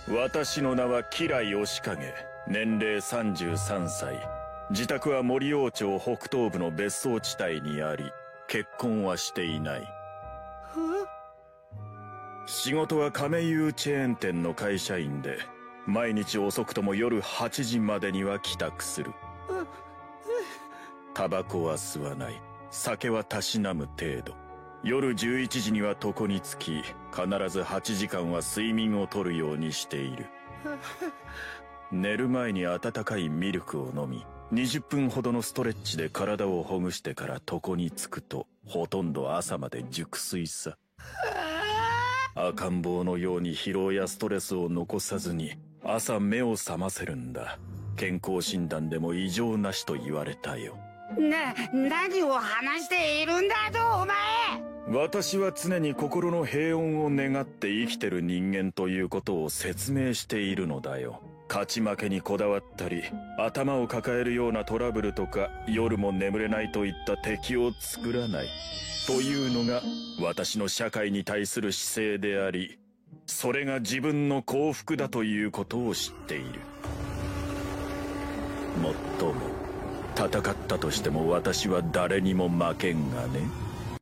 私の名は吉来義景。年齢33歳。自宅は森王町北東部の別荘地帯にあり、結婚はしていない。仕事は亀有チェーン店の会社員で、毎日遅くとも夜8時までには帰宅する。タバコは吸わない。酒はたしなむ程度。夜11時には床につき、必ず8時間は睡眠をとるようにしている。寝る前に温かいミルクを飲み、20分ほどのストレッチで体をほぐしてから床につくと、ほとんど朝まで熟睡さ。赤ん坊のように疲労やストレスを残さずに、朝目を覚ませるんだ。健康診断でも異常なしと言われたよ。 何を話しているんだとお前。 私は常に心の平穏を願って生きてる人間ということを説明しているのだよ。勝ち負けにこだわったり、頭を抱えるようなトラブルとか、夜も眠れないといった敵を作らないというのが私の社会に対する姿勢であり、それが自分の幸福だということを知っている。もっとも戦ったとしても私は誰にも負けんがね。